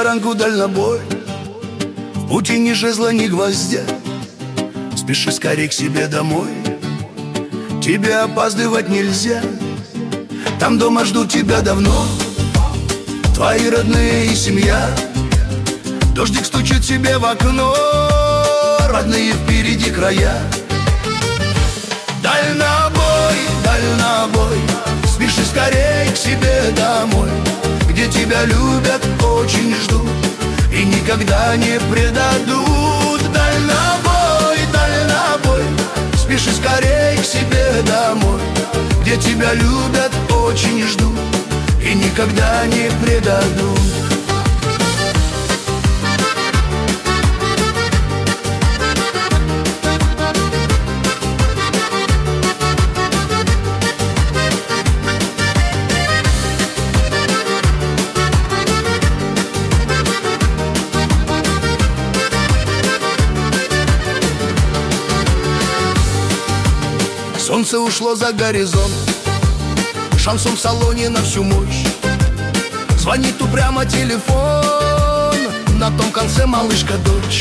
таранку дальнобой, в пути ни жезла, ни гвоздя. Спеши скорей к себе домой, тебе опаздывать нельзя. Там дома ждут тебя давно твои родные и семья. Дождик стучит себе в окно, родные впереди края. Дальнобой, дальнобой, спеши скорей к себе домой, где тебя любят, очень ждут и никогда не предадут. Дальнобой, дальнобой, спеши скорей к себе домой, где тебя любят, очень ждут и никогда не предадут. Солнце ушло за горизонт, шансон в салоне на всю мощь. Звонит упрямо телефон, на том конце малышка-дочь.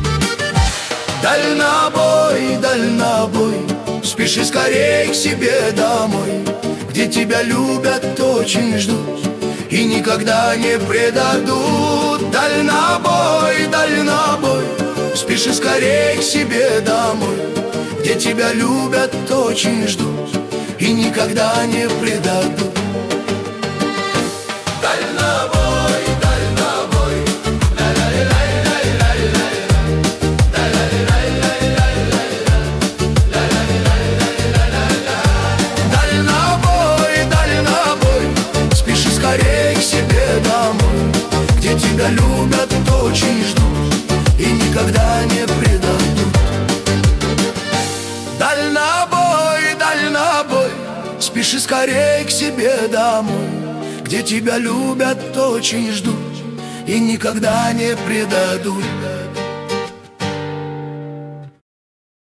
Дальнобой, дальнобой, спеши скорей к себе домой, где тебя любят, очень ждут и никогда не предадут. Дальнобой, дальнобой, спеши скорей к себе домой, где тебя любят, очень ждут и никогда не предадут. Дальнобой, дальнобой, дальнобой, дальнобой, спеши скорей к себе домой, где тебя любят, очень ждут и никогда не предадут. Дальнобой, дальнобой, спеши скорей к себе домой, где тебя любят, очень ждут и никогда не предадут.